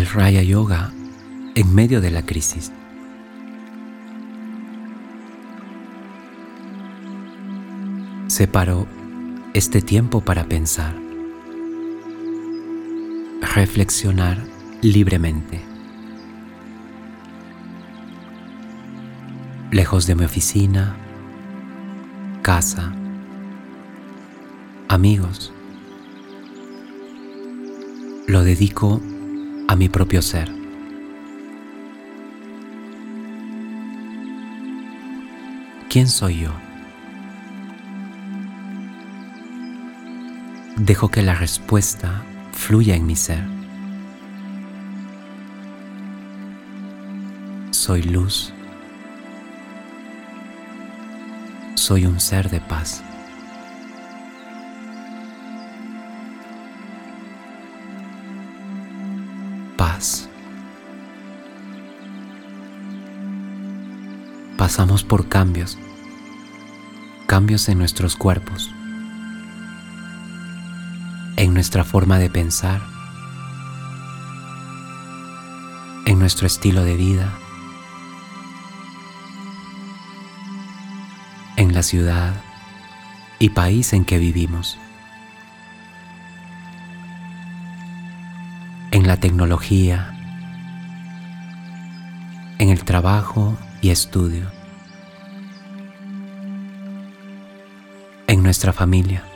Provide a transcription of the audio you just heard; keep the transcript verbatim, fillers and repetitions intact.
es Raya Yoga en medio de la crisis. Separo este tiempo para pensar, reflexionar libremente. Lejos de mi oficina, casa, amigos, lo dedico a mi propio ser. ¿Quién soy yo? Dejo que la respuesta fluya en mi ser. Soy luz. Soy un ser de paz. Paz. Pasamos por cambios, cambios en nuestros cuerpos, en nuestra forma de pensar, en nuestro estilo de vida, en la ciudad y país en que vivimos, en la tecnología, en el trabajo y estudio, en nuestra familia.